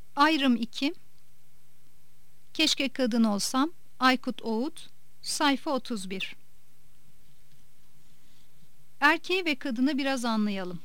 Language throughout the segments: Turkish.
Ayrım 2. Keşke kadın olsam. Aykut Oğut. Sayfa 31. Erkeği ve kadını biraz anlayalım.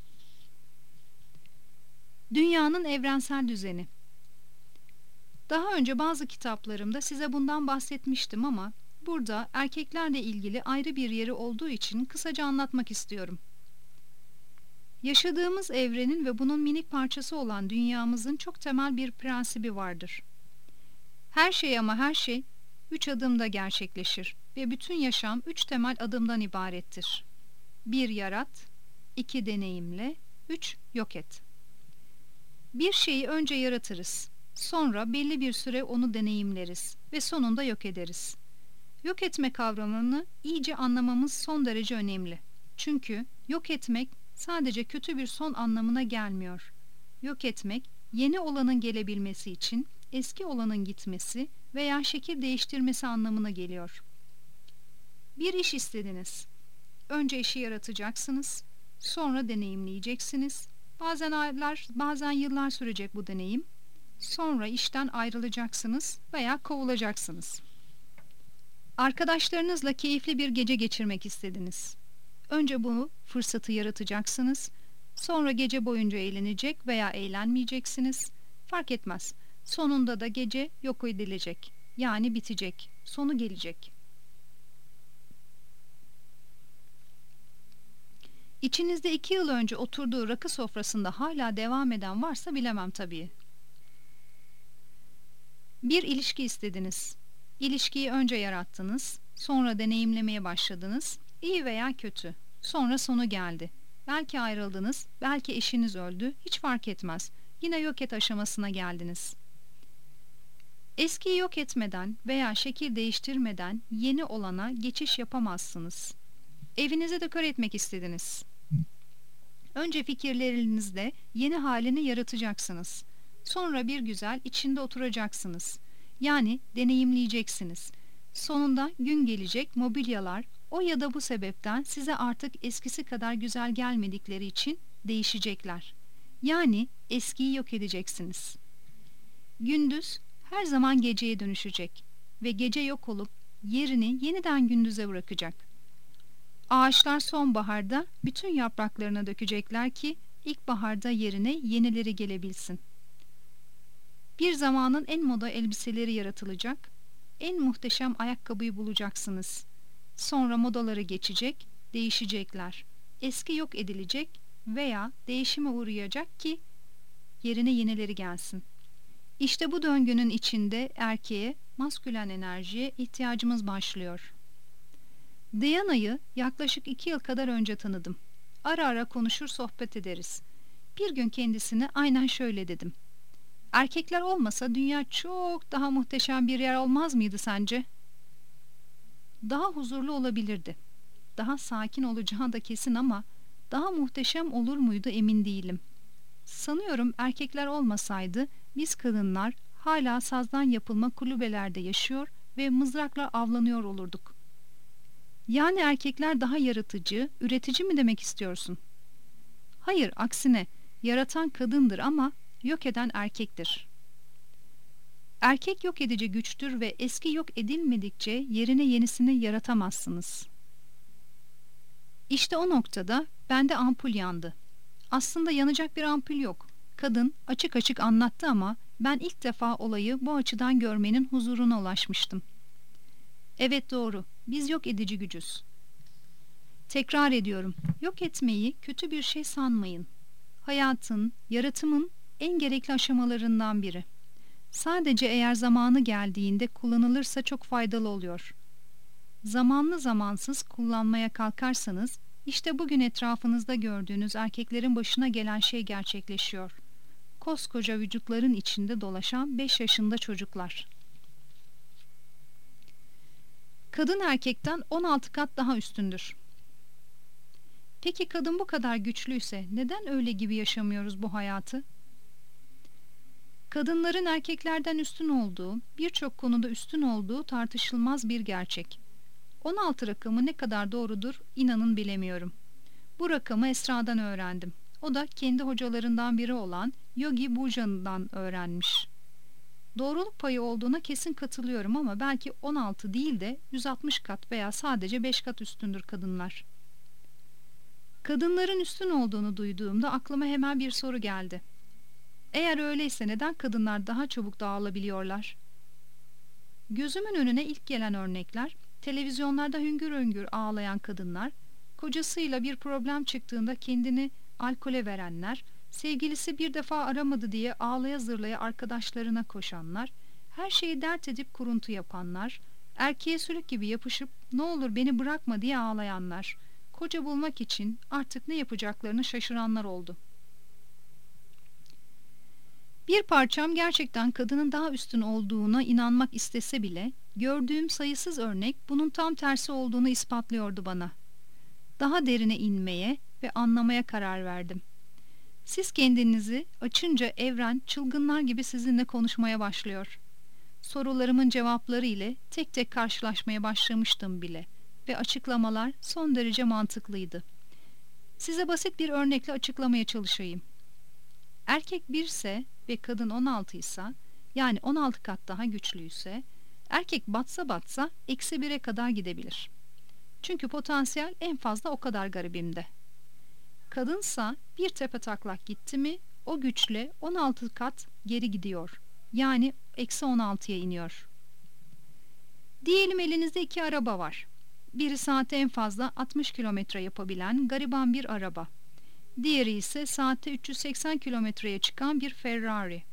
Dünyanın evrensel düzeni. Daha önce bazı kitaplarımda size bundan bahsetmiştim ama burada erkeklerle ilgili ayrı bir yeri olduğu için kısaca anlatmak istiyorum. Yaşadığımız evrenin ve bunun minik parçası olan dünyamızın çok temel bir prensibi vardır. Her şey ama her şey 3 adımda gerçekleşir ve bütün yaşam 3 temel adımdan ibarettir. 1 yarat, 2 deneyimle, 3 yok et. Bir şeyi önce yaratırız, sonra belli bir süre onu deneyimleriz ve sonunda yok ederiz. Yok etme kavramını iyice anlamamız son derece önemli. Çünkü yok etmek sadece kötü bir son anlamına gelmiyor. Yok etmek, yeni olanın gelebilmesi için eski olanın gitmesi veya şekil değiştirmesi anlamına geliyor. Bir iş istediniz. Önce işi yaratacaksınız, sonra deneyimleyeceksiniz. Bazen aylar, bazen yıllar sürecek bu deneyim. Sonra işten ayrılacaksınız veya kovulacaksınız. Arkadaşlarınızla keyifli bir gece geçirmek istediniz. Önce bu fırsatı yaratacaksınız. Sonra gece boyunca eğlenecek veya eğlenmeyeceksiniz. Fark etmez. Sonunda da gece yok edilecek. Yani bitecek. Sonu gelecek. İçinizde 2 yıl önce oturduğu rakı sofrasında hala devam eden varsa bilemem tabii. Bir ilişki istediniz. İlişkiyi önce yarattınız, sonra deneyimlemeye başladınız, iyi veya kötü. Sonra sonu geldi. Belki ayrıldınız, belki eşiniz öldü, hiç fark etmez. Yine yok et aşamasına geldiniz. Eskiyi yok etmeden veya şekil değiştirmeden yeni olana geçiş yapamazsınız. Evinizi dekor etmek istediniz. Önce fikirlerinizde yeni halini yaratacaksınız. Sonra bir güzel içinde oturacaksınız. Yani deneyimleyeceksiniz. Sonunda gün gelecek, mobilyalar o ya da bu sebepten size artık eskisi kadar güzel gelmedikleri için değişecekler. Yani eskiyi yok edeceksiniz. Gündüz her zaman geceye dönüşecek ve gece yok olup yerini yeniden gündüze bırakacak. Ağaçlar sonbaharda bütün yapraklarına dökecekler ki ilkbaharda yerine yenileri gelebilsin. Bir zamanın en moda elbiseleri yaratılacak, en muhteşem ayakkabıyı bulacaksınız. Sonra modaları geçecek, değişecekler. Eski yok edilecek veya değişime uğrayacak ki yerine yenileri gelsin. İşte bu döngünün içinde erkeğe, maskülen enerjiye ihtiyacımız başlıyor. Diana'yı yaklaşık 2 yıl kadar önce tanıdım. Ara ara konuşur sohbet ederiz. Bir gün kendisine aynen şöyle dedim. Erkekler olmasa dünya çok daha muhteşem bir yer olmaz mıydı sence? Daha huzurlu olabilirdi. Daha sakin olacağı da kesin ama daha muhteşem olur muydu emin değilim. Sanıyorum erkekler olmasaydı biz kadınlar hala sazdan yapılma kulübelerde yaşıyor ve mızrakla avlanıyor olurduk. Yani erkekler daha yaratıcı, üretici mi demek istiyorsun? Hayır, aksine yaratan kadındır ama yok eden erkektir. Erkek yok edici güçtür ve eski yok edilmedikçe yerine yenisini yaratamazsınız. İşte o noktada bende ampul yandı. Aslında yanacak bir ampul yok. Kadın açık açık anlattı ama ben ilk defa olayı bu açıdan görmenin huzuruna ulaşmıştım. Evet doğru, biz yok edici gücüz. Tekrar ediyorum, yok etmeyi kötü bir şey sanmayın. Hayatın, yaratımın en gerekli aşamalarından biri. Sadece eğer zamanı geldiğinde kullanılırsa çok faydalı oluyor. Zamanlı zamansız kullanmaya kalkarsanız, işte bugün etrafınızda gördüğünüz erkeklerin başına gelen şey gerçekleşiyor. Koskoca vücutların içinde dolaşan 5 yaşında çocuklar. Kadın erkekten 16 kat daha üstündür. Peki kadın bu kadar güçlüyse neden öyle gibi yaşamıyoruz bu hayatı? Kadınların erkeklerden üstün olduğu, birçok konuda üstün olduğu tartışılmaz bir gerçek. 16 rakamı ne kadar doğrudur inanın bilemiyorum. Bu rakamı Esra'dan öğrendim. O da kendi hocalarından biri olan Yogi Bhajan'dan öğrenmiş. Doğruluk payı olduğuna kesin katılıyorum ama belki 16 değil de 160 kat veya sadece 5 kat üstündür kadınlar. Kadınların üstün olduğunu duyduğumda aklıma hemen bir soru geldi. Eğer öyleyse neden kadınlar daha çabuk dağılabiliyorlar? Gözümün önüne ilk gelen örnekler, televizyonlarda hüngür hüngür ağlayan kadınlar, kocasıyla bir problem çıktığında kendini alkole verenler, sevgilisi bir defa aramadı diye ağlaya zırlaya arkadaşlarına koşanlar, her şeyi dert edip kuruntu yapanlar, erkeğe sülük gibi yapışıp ne olur beni bırakma diye ağlayanlar, koca bulmak için artık ne yapacaklarını şaşıranlar oldu. Bir parçam gerçekten kadının daha üstün olduğuna inanmak istese bile, gördüğüm sayısız örnek bunun tam tersi olduğunu ispatlıyordu bana. Daha derine inmeye ve anlamaya karar verdim. Siz kendinizi açınca evren çılgınlar gibi sizinle konuşmaya başlıyor. Sorularımın cevapları ile tek tek karşılaşmaya başlamıştım bile ve açıklamalar son derece mantıklıydı. Size basit bir örnekle açıklamaya çalışayım. Erkek 1 ise ve kadın 16 ise, yani 16 kat daha güçlüyse, erkek batsa batsa eksi 1'e kadar gidebilir. Çünkü potansiyel en fazla o kadar garibimde. Kadınsa bir tepetaklak gitti mi o güçle 16 kat geri gidiyor. Yani eksi 16'ya iniyor. Diyelim elinizde 2 araba var. Biri saate en fazla 60 kilometre yapabilen gariban bir araba. Diğeri ise saatte 380 kilometreye çıkan bir Ferrari.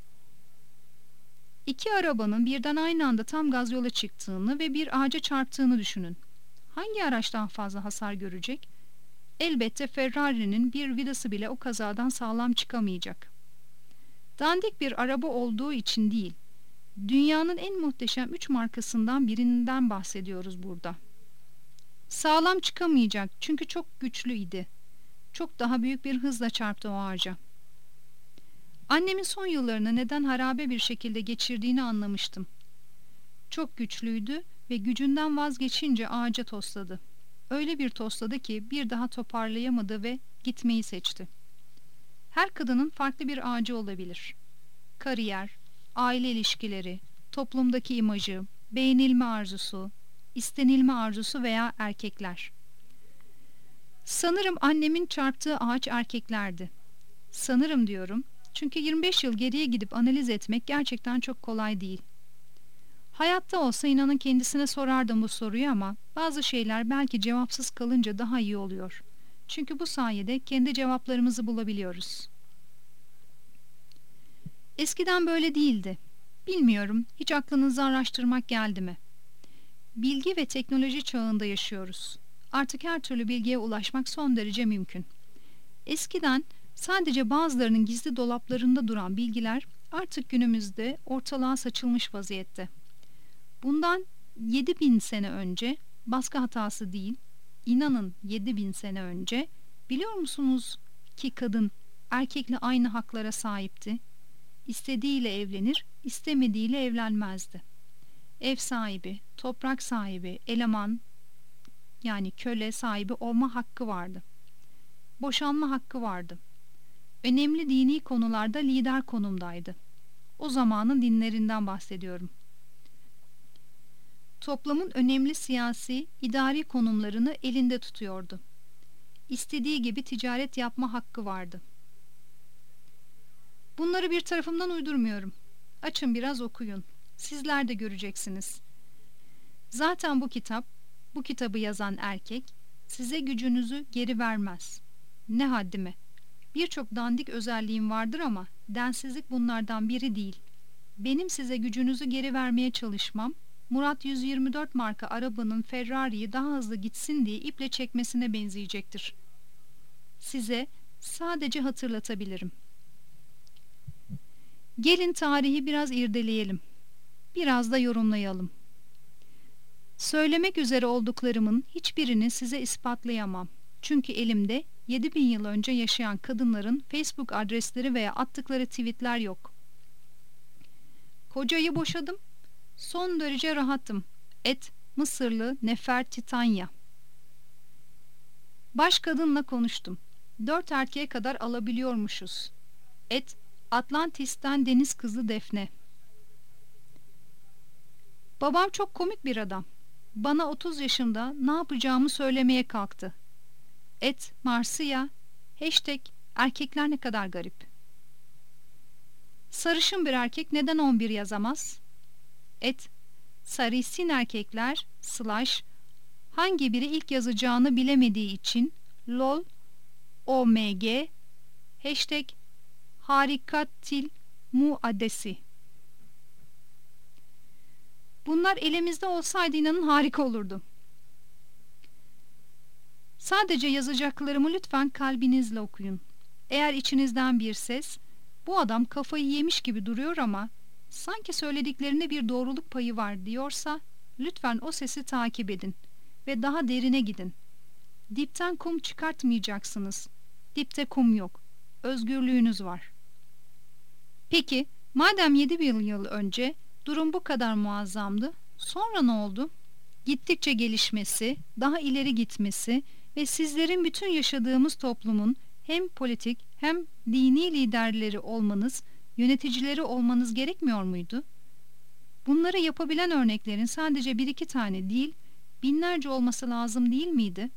İki arabanın birden aynı anda tam gaz yola çıktığını ve bir ağaca çarptığını düşünün. Hangi araç daha fazla hasar görecek? Elbette Ferrari'nin bir vidası bile o kazadan sağlam çıkamayacak. Dandik bir araba olduğu için değil, dünyanın en muhteşem 3 markasından birinden bahsediyoruz burada. Sağlam çıkamayacak çünkü çok güçlü idi. Çok daha büyük bir hızla çarptı o ağaca. Annemin son yıllarını neden harabe bir şekilde geçirdiğini anlamıştım. Çok güçlüydü ve gücünden vazgeçince ağaca tosladı. Öyle bir tosladı ki bir daha toparlayamadı ve gitmeyi seçti. Her kadının farklı bir ağacı olabilir. Kariyer, aile ilişkileri, toplumdaki imajı, beğenilme arzusu, istenilme arzusu veya erkekler. Sanırım annemin çarptığı ağaç erkeklerdi. Sanırım diyorum çünkü 25 yıl geriye gidip analiz etmek gerçekten çok kolay değil. Hayatta olsa inanın kendisine sorardım bu soruyu ama bazı şeyler belki cevapsız kalınca daha iyi oluyor. Çünkü bu sayede kendi cevaplarımızı bulabiliyoruz. Eskiden böyle değildi. Bilmiyorum, hiç aklınızı araştırmak geldi mi? Bilgi ve teknoloji çağında yaşıyoruz. Artık her türlü bilgiye ulaşmak son derece mümkün. Eskiden sadece bazılarının gizli dolaplarında duran bilgiler artık günümüzde ortalığa saçılmış vaziyette. Bundan 7000 sene önce, baskı hatası değil, inanın 7000 sene önce, biliyor musunuz ki kadın erkekle aynı haklara sahipti? İstediğiyle evlenir, istemediğiyle evlenmezdi. Ev sahibi, toprak sahibi, eleman yani köle sahibi olma hakkı vardı. Boşanma hakkı vardı. Önemli dini konularda lider konumdaydı. O zamanın dinlerinden bahsediyorum. Toplumun önemli siyasi, idari konumlarını elinde tutuyordu. İstediği gibi ticaret yapma hakkı vardı. Bunları bir tarafımdan uydurmuyorum. Açın biraz okuyun. Sizler de göreceksiniz. Zaten bu kitabı yazan erkek size gücünüzü geri vermez. Ne haddime. Birçok dandik özelliğim vardır ama densizlik bunlardan biri değil. Benim size gücünüzü geri vermeye çalışmam, Murat 124 marka arabanın Ferrari'yi daha hızlı gitsin diye iple çekmesine benzeyecektir. Size sadece hatırlatabilirim. Gelin tarihi biraz irdeleyelim. Biraz da yorumlayalım. Söylemek üzere olduklarımın hiçbirini size ispatlayamam. Çünkü elimde 7000 yıl önce yaşayan kadınların Facebook adresleri veya attıkları tweetler yok. Kocayı boşadım. Son derece rahatım. Mısırlı Nefertitanya. Baş kadınla konuştum. 4 erkeğe kadar alabiliyormuşuz. Et, Atlantis'ten deniz kızı Defne. Babam çok komik bir adam. Bana 30 yaşında ne yapacağımı söylemeye kalktı. Et, Marsiya, hashtag erkekler ne kadar garip. Sarışın bir erkek neden 11 yazamaz? Et, Sarışın erkekler / hangi biri ilk yazacağını bilemediği için lol omg hashtag harikatil muaddesi. Bunlar elimizde olsaydı inanın harika olurdu. Sadece yazacaklarımı lütfen kalbinizle okuyun. Eğer içinizden bir ses, bu adam kafayı yemiş gibi duruyor ama sanki söylediklerinde bir doğruluk payı var diyorsa, lütfen o sesi takip edin ve daha derine gidin. Dipten kum çıkartmayacaksınız. Dipte kum yok. Özgürlüğünüz var. Peki, madem 7.000 yıl önce durum bu kadar muazzamdı, sonra ne oldu? Gittikçe gelişmesi, daha ileri gitmesi ve sizlerin bütün yaşadığımız toplumun hem politik hem dini liderleri olmanız, yöneticileri olmanız gerekmiyor muydu? Bunları yapabilen örneklerin sadece 1-2 tane değil, binlerce olması lazım değil miydi?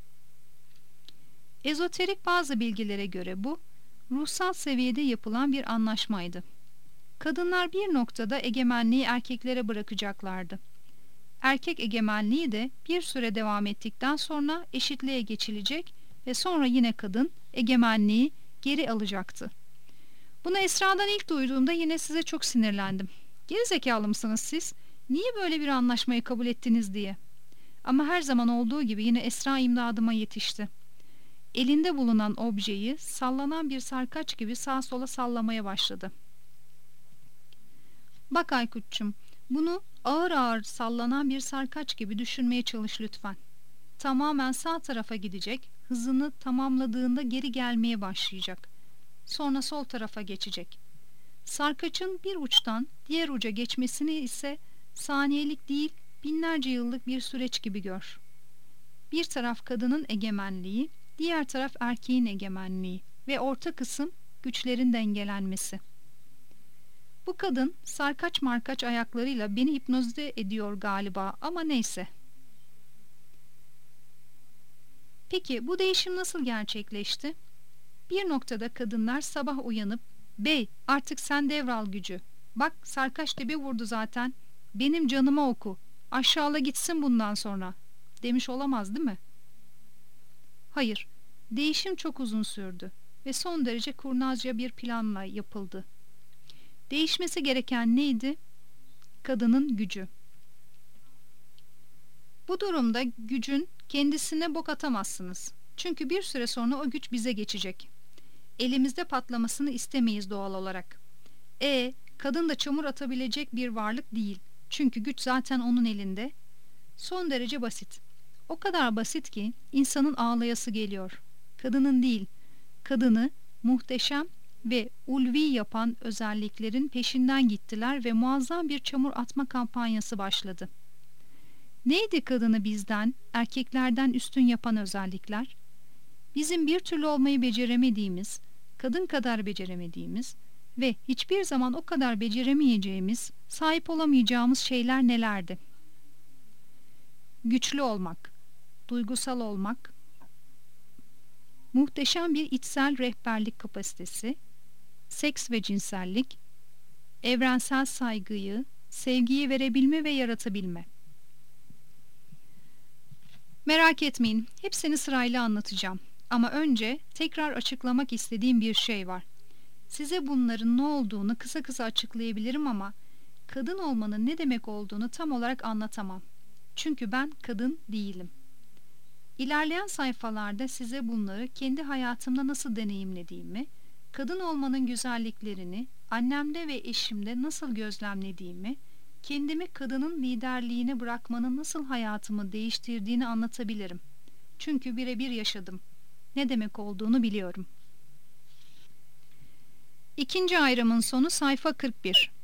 Ezoterik bazı bilgilere göre bu, ruhsal seviyede yapılan bir anlaşmaydı. Kadınlar bir noktada egemenliği erkeklere bırakacaklardı. Erkek egemenliği de bir süre devam ettikten sonra eşitliğe geçilecek ve sonra yine kadın egemenliği geri alacaktı. Bunu Esra'dan ilk duyduğumda yine size çok sinirlendim. Gerizekalı mısınız siz? Niye böyle bir anlaşmayı kabul ettiniz diye. Ama her zaman olduğu gibi yine Esra imdadıma yetişti. Elinde bulunan objeyi sallanan bir sarkaç gibi sağa sola sallamaya başladı. Bak Aykut'cum, bunu ağır ağır sallanan bir sarkaç gibi düşünmeye çalış lütfen. Tamamen sağ tarafa gidecek, hızını tamamladığında geri gelmeye başlayacak. Sonra sol tarafa geçecek. Sarkaçın bir uçtan diğer uca geçmesini ise saniyelik değil, binlerce yıllık bir süreç gibi gör. Bir taraf kadının egemenliği, diğer taraf erkeğin egemenliği ve orta kısım güçlerin dengelenmesi. Bu kadın sarkaç markaç ayaklarıyla beni hipnoze ediyor galiba ama neyse. Peki bu değişim nasıl gerçekleşti? Bir noktada kadınlar sabah uyanıp "Bey, artık sen devral gücü. Bak sarkaç dibe vurdu zaten. Benim canıma oku. Aşağıla gitsin bundan sonra." demiş olamaz değil mi? Hayır. Değişim çok uzun sürdü ve son derece kurnazca bir planla yapıldı. Değişmesi gereken neydi? Kadının gücü. Bu durumda gücün kendisine bok atamazsınız. Çünkü bir süre sonra o güç bize geçecek. Elimizde patlamasını istemeyiz doğal olarak. Kadın da çamur atabilecek bir varlık değil. Çünkü güç zaten onun elinde. Son derece basit. O kadar basit ki insanın ağlayası geliyor. Kadının değil, kadını muhteşem ve ulvi yapan özelliklerin peşinden gittiler ve muazzam bir çamur atma kampanyası başladı. Neydi kadını bizden, erkeklerden üstün yapan özellikler? Bizim bir türlü olmayı beceremediğimiz, kadın kadar beceremediğimiz ve hiçbir zaman o kadar beceremeyeceğimiz, sahip olamayacağımız şeyler nelerdi? Güçlü olmak, duygusal olmak, muhteşem bir içsel rehberlik kapasitesi, seks ve cinsellik, evrensel saygıyı, sevgiyi verebilme ve yaratabilme. Merak etmeyin, hepsini sırayla anlatacağım. Ama önce tekrar açıklamak istediğim bir şey var. Size bunların ne olduğunu kısa kısa açıklayabilirim ama kadın olmanın ne demek olduğunu tam olarak anlatamam. Çünkü ben kadın değilim. İlerleyen sayfalarda size bunları kendi hayatımda nasıl deneyimlediğimi, kadın olmanın güzelliklerini annemde ve eşimde nasıl gözlemlediğimi, kendimi kadının liderliğine bırakmanın nasıl hayatımı değiştirdiğini anlatabilirim. Çünkü birebir yaşadım. Ne demek olduğunu biliyorum. İkinci ayrımın sonu sayfa 41.